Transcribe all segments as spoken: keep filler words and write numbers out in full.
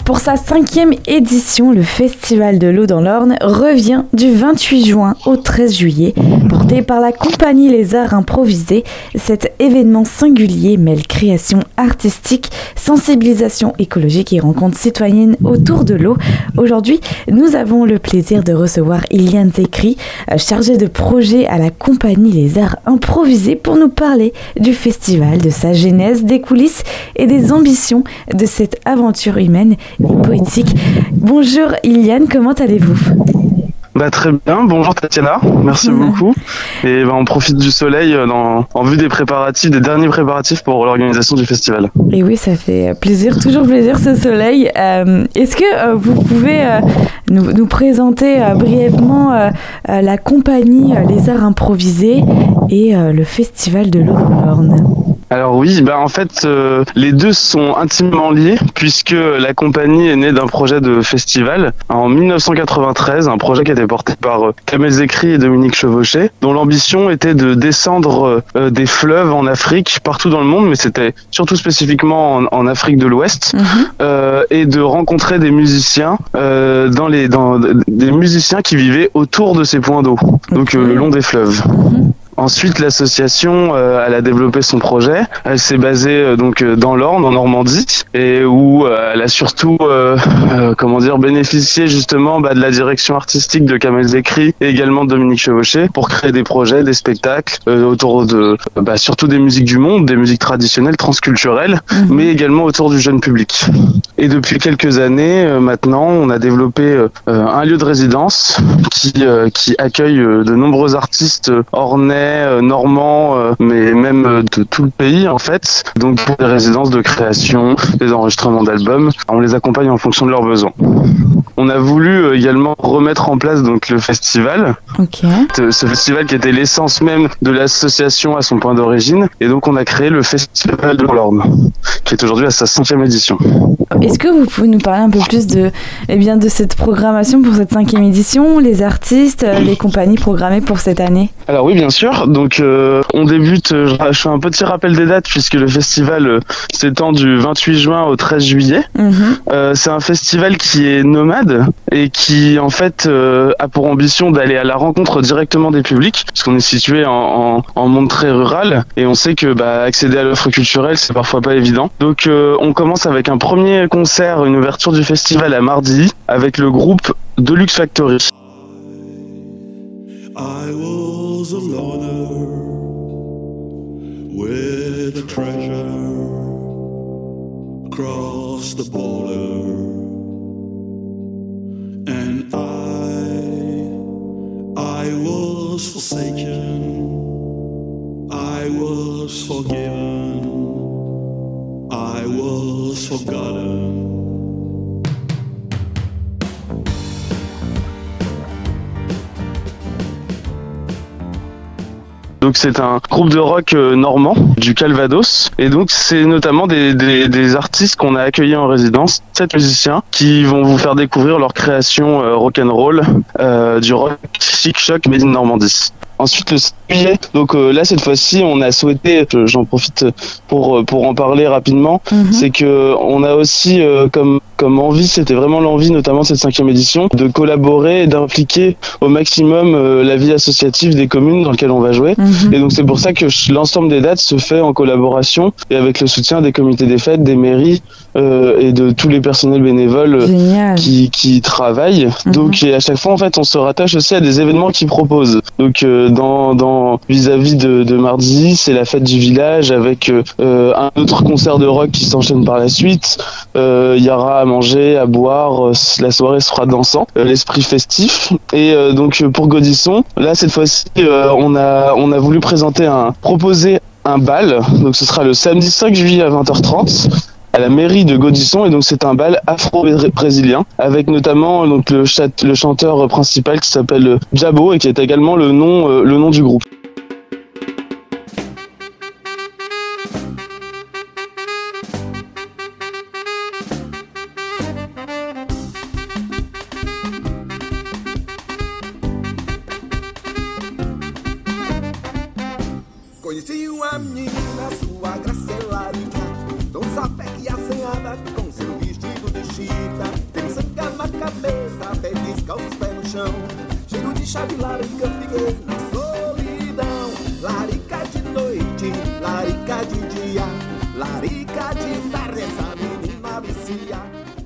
Pour sa cinquième édition, le Festival de l'eau dans l'Orne revient du vingt-huit juin au treize juillet. Porté par la compagnie Les Arts Improvisés, cet événement singulier mêle création artistique, sensibilisation écologique et rencontres citoyennes autour de l'eau. Aujourd'hui, nous avons le plaisir de recevoir Iliane Zekri, chargée de projet à la compagnie Les Arts Improvisés, pour nous parler du festival, de sa genèse, des coulisses et des ambitions de cette aventure humaine et poétique. Bonjour Iliane, comment allez-vous ? Bah très bien, bonjour Tatiana, merci mmh. beaucoup. Et bah, on profite du soleil dans, en vue des préparatifs, des derniers préparatifs pour l'organisation du festival. Et oui, ça fait plaisir, toujours plaisir ce soleil. Euh, est-ce que euh, vous pouvez euh, nous, nous présenter euh, brièvement euh, euh, la compagnie euh, Les Arts Improvisés et euh, le Festival de l'eau dans l'Orne ? Alors oui, bah en fait euh, les deux sont intimement liés puisque la compagnie est née d'un projet de festival en dix-neuf cent quatre-vingt-treize, un projet qui a été porté par euh, Kamel Zekri et Dominique Chevauché, dont l'ambition était de descendre euh, des fleuves en Afrique, partout dans le monde, mais c'était surtout spécifiquement en, en Afrique de l'Ouest, mmh. euh, et de rencontrer des musiciens, euh, dans les, dans, des musiciens qui vivaient autour de ces points d'eau, okay. donc euh, le long des fleuves. Mmh. Ensuite, l'association, euh, elle a développé son projet. Elle s'est basée euh, donc dans l'Orne, en Normandie, et où euh, elle a surtout, euh, euh, comment dire, bénéficié justement bah, de la direction artistique de Kamel Zekri et également de Dominique Chevauché pour créer des projets, des spectacles euh, autour de, bah, surtout des musiques du monde, des musiques traditionnelles, transculturelles, mmh. mais également autour du jeune public. Et depuis quelques années, euh, maintenant, on a développé euh, un lieu de résidence qui euh, qui accueille euh, de nombreux artistes ornais, normands, euh, mais même de tout le pays en fait. Donc pour des résidences de création, des enregistrements d'albums, on les accompagne en fonction de leurs besoins. On a voulu également remettre en place donc le festival. Okay. Ce festival qui était l'essence même de l'association à son point d'origine. Et donc on a créé le Festival de l'Orne, qui est aujourd'hui à sa cinquième édition. Est-ce que vous pouvez nous parler un peu plus de, eh bien, de cette programmation pour cette cinquième édition, les artistes, les compagnies programmées pour cette année ? Alors oui, bien sûr. Donc euh, on débute, je, je fais un petit rappel des dates puisque le festival euh, s'étend du vingt-huit juin au treize juillet. Mmh. Euh, c'est un festival qui est nomade et qui en fait euh, a pour ambition d'aller à la rencontre directement des publics, parce qu'on est situé en, en, en monde très rural et on sait que bah, accéder à l'offre culturelle c'est parfois pas évident. Donc euh, on commence avec un premier concert, une ouverture du festival à Mardi avec le groupe Deluxe Factory. I was a loner with a treasure across the border, and I, I was forsaken, I was forgiven, I was forgotten. Donc c'est un groupe de rock euh, normand du Calvados, et donc c'est notamment des, des, des artistes qu'on a accueillis en résidence, sept musiciens qui vont vous faire découvrir leur création euh, rock'n'roll, euh, du rock chic choc made in Normandie. Ensuite le sept juillet, donc euh, là cette fois-ci on a souhaité, j'en profite pour pour en parler rapidement, mm-hmm. c'est que on a aussi euh, comme comme envie, c'était vraiment l'envie notamment de cette cinquième édition, de collaborer et d'impliquer au maximum euh, la vie associative des communes dans lesquelles on va jouer. Mm-hmm. Et donc c'est pour ça que l'ensemble des dates se fait en collaboration et avec le soutien des comités des fêtes, des mairies euh, et de tous les personnels bénévoles euh, qui qui travaillent. Mm-hmm. Donc et à chaque fois en fait on se rattache aussi à des événements qu'ils proposent. Donc euh, dans dans vis-à-vis de, de mardi, c'est la fête du village avec euh, un autre concert de rock qui s'enchaîne par la suite. Il euh, y aura à manger, à boire, euh, la soirée sera dansant, euh, l'esprit festif. Et euh, donc pour Gaudisson, là cette fois-ci, euh, on a on a voulu présenter un proposer un bal. Donc ce sera le samedi cinq juillet à vingt heures trente. À la mairie de Gaudisson, et donc c'est un bal afro-brésilien avec notamment donc le, chat, le chanteur principal qui s'appelle Jabo et qui est également le nom euh, le nom du groupe. Conheci uma menina, sua graça é laranja, tão sapé que assanhada, com seu vestido de chita, tem sangue na cabeça, até descalço os pés no chão. Cheio de chave larica, fiquei na solidão. Larica de noite, larica de dia, larica de tarde, essa menina vicia.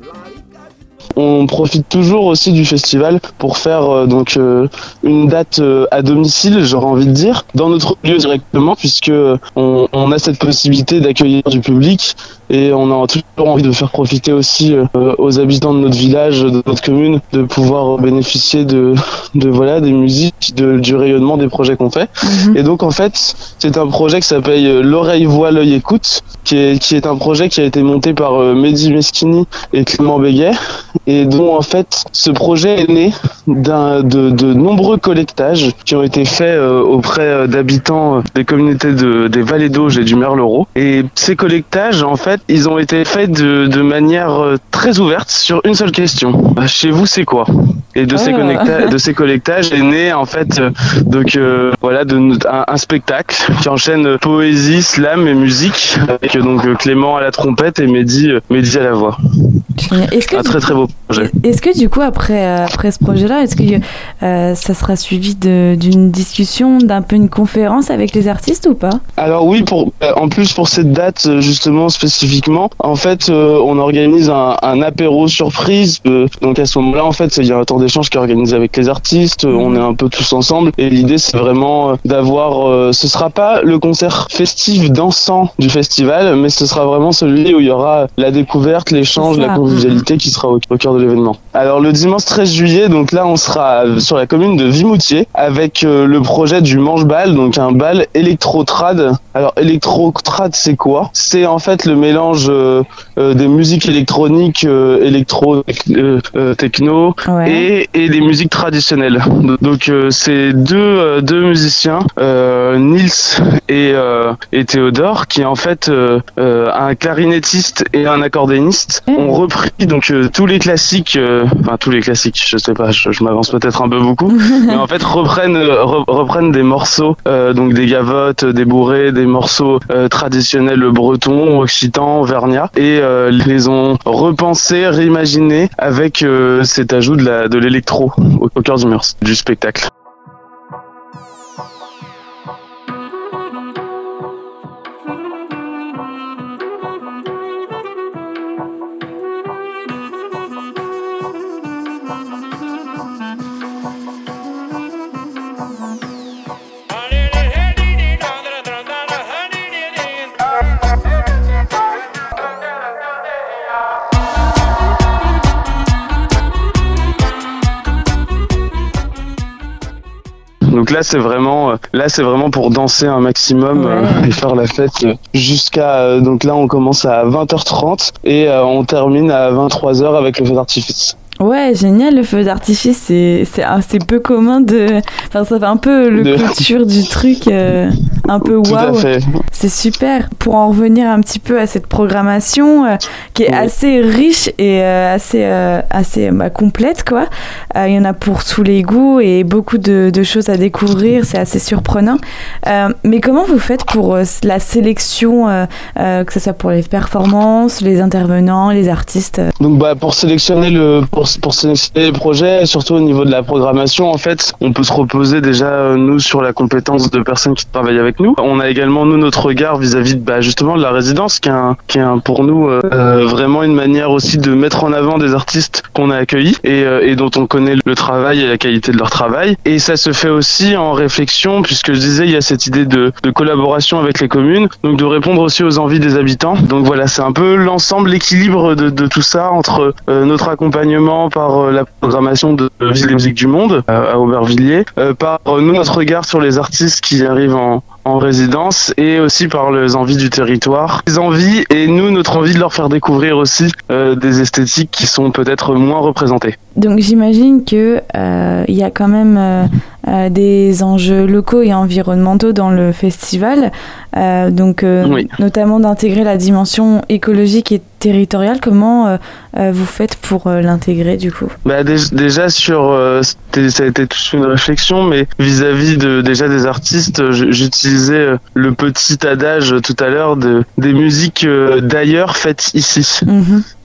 On profite toujours aussi du festival pour faire euh, donc euh, une date euh, à domicile, j'aurais envie de dire, dans notre lieu directement, puisque on, on a cette possibilité d'accueillir du public et on a toujours envie de faire profiter aussi euh, aux habitants de notre village, de notre commune, de pouvoir bénéficier de, de voilà des musiques, de, du rayonnement des projets qu'on fait. Mmh. Et donc en fait, c'est un projet qui s'appelle L'Oreille Voit, l'œil écoute, qui est qui est un projet qui a été monté par euh, Mehdi Meschini et Clément Béguet, et dont en fait ce projet est né d'un de, de nombreux collectages qui ont été faits euh, auprès d'habitants des communautés de, des vallées d'Auge et du Merlereau. Et ces collectages, en fait, ils ont été faits de, de manière très ouverte sur une seule question. Chez vous, c'est quoi ? Et de, oh. ces connecta- de ces collectages est né en fait euh, donc euh, voilà de, un, un spectacle qui enchaîne poésie, slam et musique avec donc Clément à la trompette et Mehdi, Mehdi à la voix. Est-ce que un très très beau projet. Est-ce que du coup après après ce projet-là, est-ce que euh, ça sera suivi de, d'une discussion, d'un peu une conférence avec les artistes ou pas ? Alors oui, pour en plus pour cette date justement spécifiquement, en fait euh, on organise un, un apéro surprise. Euh, donc à ce moment-là, en fait, il y a un temps d'échange qui est organisé avec les artistes. Mmh. On est un peu tous ensemble et l'idée c'est vraiment d'avoir. Euh, ce sera pas le concert festif dansant du festival, mais ce sera vraiment celui où il y aura la découverte, l'échange, la convivialité qui sera au, au cœur de l'événement. Alors le dimanche treize juillet, donc là on sera sur la commune de Vimoutier avec euh, le projet du Manche-Bal, donc un bal électro-trad. Alors électro-trad c'est quoi ? C'est en fait le mélange euh, euh, des musiques électroniques, euh, électro, euh, euh, techno ouais. et, et des musiques traditionnelles. Donc euh, c'est deux, euh, deux musiciens, euh, Nils et, euh, et Théodore, qui en fait euh, euh, un clarinettiste et un accordéoniste mmh. ont repris donc euh, tous les classiques, euh, enfin tous les classiques, je sais pas, je, je m'avance peut-être un peu beaucoup, mais en fait reprennent re, reprennent des morceaux, euh, donc des gavottes, des bourrées, des morceaux euh, traditionnels bretons, occitans, auvergnats, et euh, les ont repensés, réimaginés avec euh, cet ajout de la de l'électro au, au cœur du mur du spectacle. Donc là c'est vraiment là c'est vraiment pour danser un maximum ouais. euh, et faire la fête jusqu'à euh, donc là on commence à vingt heures trente et euh, on termine à vingt-trois heures avec le feu d'artifice. Ouais, génial, le feu d'artifice, c'est, c'est, c'est peu commun de... Enfin, ça fait un peu le de... clôture du truc, euh, un peu waouh. C'est super. Pour en revenir un petit peu à cette programmation euh, qui est oui. assez riche et euh, assez, euh, assez bah, complète, quoi. Il euh, y en a pour tous les goûts et beaucoup de, de choses à découvrir, c'est assez surprenant. Euh, mais comment vous faites pour euh, la sélection, euh, euh, que ce soit pour les performances, les intervenants, les artistes ? Donc, bah, pour sélectionner le... Pour pour sélectionner les projets, surtout au niveau de la programmation, en fait, on peut se reposer déjà, nous, sur la compétence de personnes qui travaillent avec nous. On a également, nous, notre regard vis-à-vis de, bah, justement, de la résidence, qui est, un, qui est un, pour nous euh, vraiment une manière aussi de mettre en avant des artistes qu'on a accueillis et, euh, et dont on connaît le travail et la qualité de leur travail. Et ça se fait aussi en réflexion, puisque je disais, il y a cette idée de, de collaboration avec les communes, donc de répondre aussi aux envies des habitants. Donc voilà, c'est un peu l'ensemble, l'équilibre de, de tout ça entre euh, notre accompagnement par euh, la programmation de Ville des Musiques du Monde euh, à Aubervilliers, euh, par euh, nous notre regard sur les artistes qui arrivent en, en résidence et aussi par les envies du territoire. Les envies et nous notre envie de leur faire découvrir aussi euh, des esthétiques qui sont peut-être moins représentées. Donc j'imagine que euh, y a quand même euh, euh, des enjeux locaux et environnementaux dans le festival, euh, donc euh, oui. notamment d'intégrer la dimension écologique et territoriale. Comment euh, euh, vous faites pour euh, l'intégrer du coup ? Bah déjà, déjà sur euh, ça a été toute une réflexion, mais vis-à-vis de déjà des artistes, j'utilisais le petit adage tout à l'heure de des musiques euh, d'ailleurs faites ici. Mmh.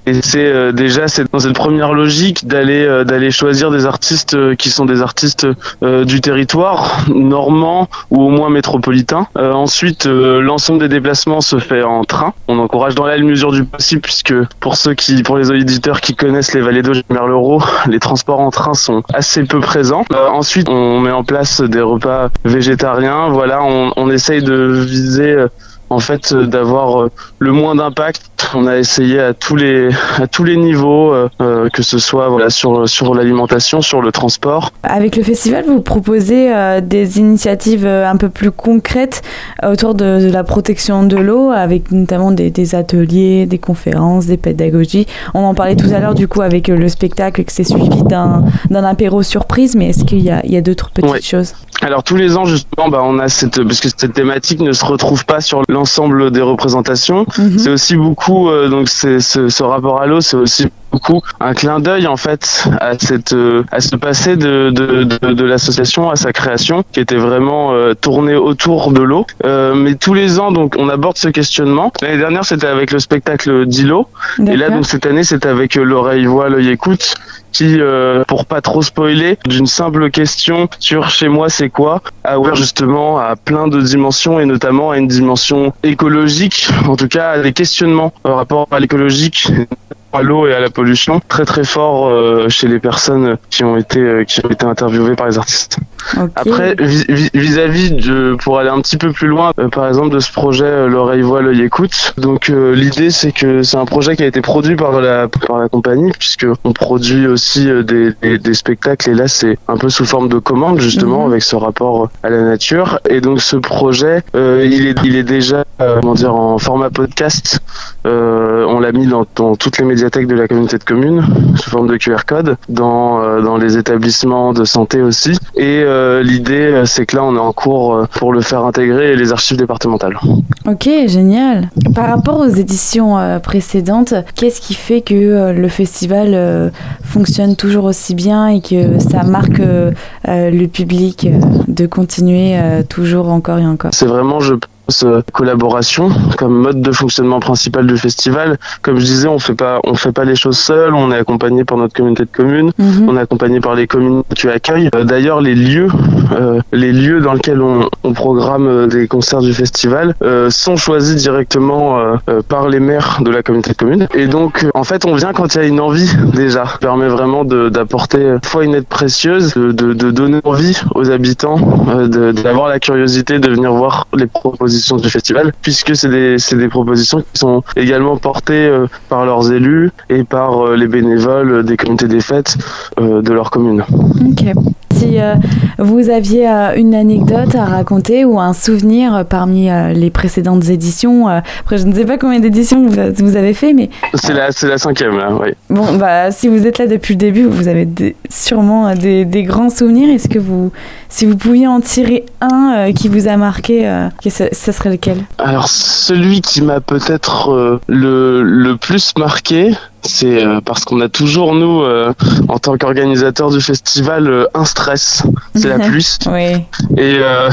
Et c'est euh, déjà c'est dans cette première logique d'aller euh, d'aller choisir des artistes euh, qui sont des artistes euh, du territoire normand ou au moins métropolitain. Euh, ensuite, euh, l'ensemble des déplacements se fait en train. On encourage dans la mesure du possible, puisque pour ceux qui, pour les auditeurs qui connaissent les vallées d'Auge et Merlereau, les transports en train sont assez peu présents. Euh, ensuite, on met en place des repas végétariens. Voilà, on, on essaye de viser euh, en fait euh, d'avoir euh, le moins d'impact. On a essayé à tous les à tous les niveaux, euh, euh, que ce soit voilà sur sur l'alimentation, sur le transport. Avec le festival, vous proposez euh, des initiatives euh, un peu plus concrètes euh, autour de, de la protection de l'eau, avec notamment des, des ateliers, des conférences, des pédagogies. On en parlait tout à l'heure du coup avec euh, le spectacle, que c'est suivi d'un d'un apéro surprise, mais est-ce qu'il y a il y a d'autres petites Ouais. choses? Alors tous les ans justement, bah on a cette parce que cette thématique ne se retrouve pas sur l'ensemble des représentations. Mhm. C'est aussi beaucoup euh, donc c'est ce, ce rapport à l'eau, c'est aussi beaucoup un clin d'œil en fait à cette euh, à ce passé de de de, de l'association, à sa création qui était vraiment euh, tournée autour de l'eau. Euh, mais tous les ans donc on aborde ce questionnement. L'année dernière c'était avec le spectacle d'Ilo et là donc cette année c'est avec euh, l'oreille voit l'œil écoute, qui, euh, pour pas trop spoiler, d'une simple question sur chez moi c'est quoi, à ouvrir justement à plein de dimensions et notamment à une dimension écologique, en tout cas à des questionnements par rapport à l'écologique, à l'eau et à la pollution, très très fort euh, chez les personnes qui ont été euh, qui ont été interviewées par les artistes. Okay. Après, vis- vis- vis-à-vis de, pour aller un petit peu plus loin, euh, par exemple de ce projet euh, l'oreille voit l'œil écoute. Donc euh, l'idée c'est que c'est un projet qui a été produit par la par la compagnie, puisque on produit aussi euh, des, des des spectacles et là c'est un peu sous forme de commande justement, mmh. avec ce rapport à la nature. Et donc ce projet euh, il est il est déjà euh, comment dire en format podcast. Euh, on l'a mis dans, dans toutes les médiathèques de la communauté de communes sous forme de Q R code, dans euh, dans les établissements de santé aussi. Et euh, l'idée c'est que là on est en cours euh, pour le faire intégrer les archives départementales. Ok, génial. Par rapport aux éditions euh, précédentes, qu'est-ce qui fait que euh, le festival euh, fonctionne toujours aussi bien et que ça marque euh, euh, le public euh, de continuer euh, toujours encore et encore? C'est vraiment, je collaboration comme mode de fonctionnement principal du festival. Comme je disais, on fait pas on fait pas les choses seuls, on est accompagné par notre communauté de communes, mmh. on est accompagné par les communes qui accueillent. Euh, d'ailleurs, les lieux euh, les lieux dans lesquels on, on programme des concerts du festival euh, sont choisis directement euh, euh, par les maires de la communauté de communes. Et donc, euh, en fait, on vient quand il y a une envie déjà. Ça permet vraiment de, d'apporter à la fois une aide précieuse, de, de, de donner envie aux habitants, euh, de, d'avoir la curiosité de venir voir les propositions du festival, puisque c'est des, c'est des propositions qui sont également portées euh, par leurs élus et par euh, les bénévoles des comités des fêtes euh, de leur commune. Ok. Si euh, vous aviez euh, une anecdote à raconter ou un souvenir euh, parmi euh, les précédentes éditions, euh, après je ne sais pas combien d'éditions vous, vous avez fait, mais... C'est la, c'est la cinquième là, oui. Bon, bah si vous êtes là depuis le début, vous avez des, sûrement des, des grands souvenirs. Est-ce que vous, si vous pouviez en tirer un euh, qui vous a marqué, euh, ça, ça serait lequel? Alors celui qui m'a peut-être euh, le, le plus marqué, c'est euh, parce qu'on a toujours, nous, euh, en tant qu'organisateurs du festival, euh, un stress, c'est la pluie. Oui. Et, euh,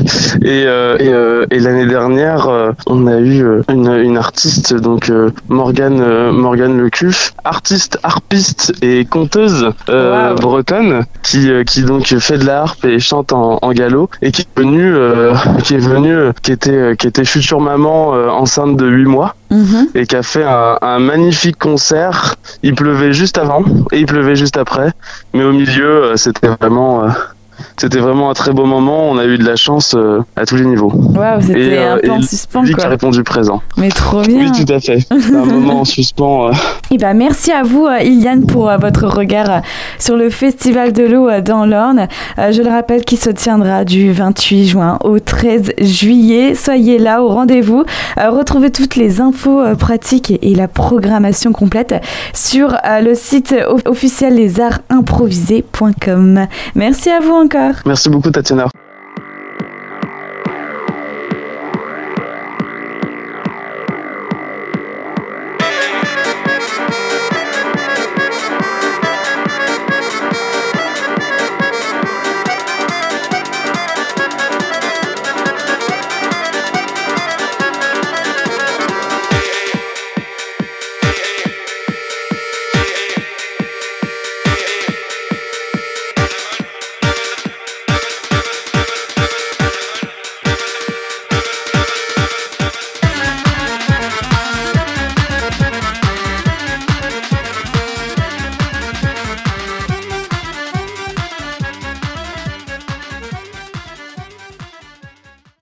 et, euh, et, euh, et l'année dernière, euh, on a eu euh, une, une artiste, donc euh, Morgane, euh, Morgane Lecuf, artiste, harpiste et conteuse euh, wow. bretonne, qui, euh, qui donc fait de la harpe et chante en, en gallo, et qui est venue, euh, qui est venue, euh, qui était, euh, qui était future maman euh, enceinte de huit mois. Mmh. Et qui a fait un, un magnifique concert. Il pleuvait juste avant et il pleuvait juste après, mais au milieu c'était vraiment euh, c'était vraiment un très beau moment. On a eu de la chance euh, à tous les niveaux. Waouh, c'était et, un euh, peu en suspens, lui quoi. Qui a répondu présent. Mais trop bien. Oui, tout à fait. C'est un moment en suspens. Euh. Et bah, merci à vous, Iliane, pour euh, votre regard euh, sur le Festival de l'eau euh, dans l'Orne. Euh, je le rappelle, qui se tiendra du vingt-huit juin au treize juillet. Soyez là au rendez-vous. Euh, retrouvez toutes les infos euh, pratiques et, et la programmation complète sur euh, le site officiel les arts improvisés point com. Merci à vous encore. Merci beaucoup, Tatiana.